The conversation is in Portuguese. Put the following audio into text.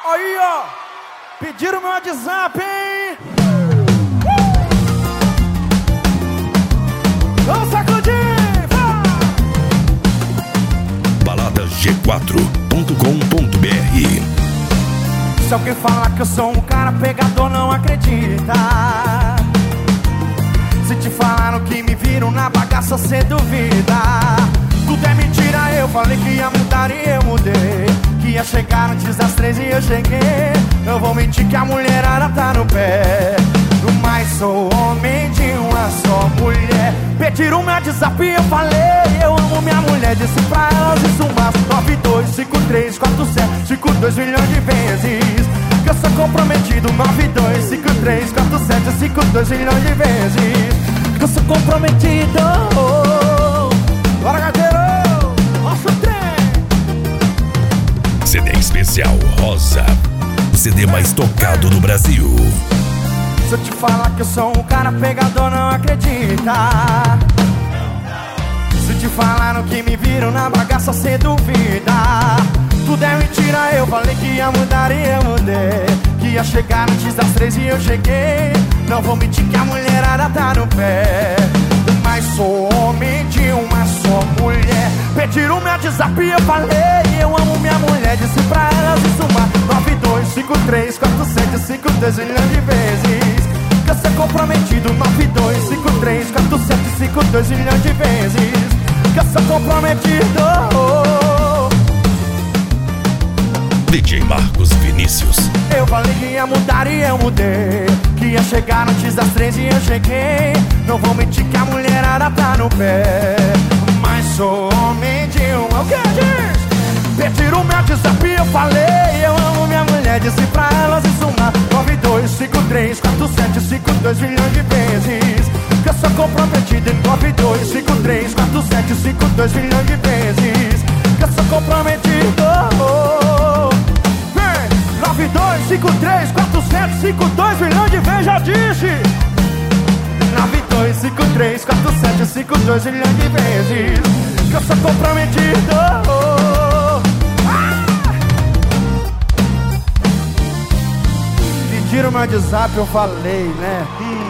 Aí, ó, pediram meu WhatsApp, hein? Vamos sacudir, vai! baladag4.com.br. Se alguém falar que eu sou um cara pegador, não acredita. Se te falaram que me viram na bagaça, cê duvida. Tudo é mentira, eu falei que ia mudar e eu mudei. Que ia chegar antes das 3 e eu cheguei. Eu vou mentir que a mulherada tá no pé. Mas sou homem de uma só mulher. Pediram meu WhatsApp e eu falei eu amo minha mulher. Disse pra elas isso umas 92534752 milhões de vezes. Que eu sou comprometido 92534752 milhões de vezes. Que eu sou comprometido. Bora, gateiro! Nossa, o trem! CD especial Rosa, o CD mais tocado do Brasil. Se eu te falar que eu sou um cara pegador, não acredita. Se te falaram que me viram na bagaça, cê duvida. Tudo é mentira, eu falei que ia mudar e eu mudei. Que ia chegar antes das 3 e eu cheguei. Não vou mentir que a mulherada tá no pé. Mas sou homem de uma só mulher. Pediram meu WhatsApp e eu falei eu amo minha mulher. Disse pra elas isso uma 92534752 milhões de vezes. Que eu sou comprometido 92534752 milhões de vezes. Que eu sou comprometido. DJ Marcos Vinícius. Eu falei que ia mudar e eu mudei. Que ia chegar antes das 3 e eu cheguei. Não vou mentir que a mulherada tá no pé. Mas sou homem de uma... O que diz? Pediram meu WhatsApp e eu falei eu amo minha mulher. Disse pra elas isso uma 92534752 milhões de vezes. Que eu sou comprometido em 92534752 milhões de vezes. Que eu sou comprometido. 92534752 milhões de vezes, já disse. 92534752 milhões de vezes. Que eu sou comprometido. Pediram meu WhatsApp, eu falei, né?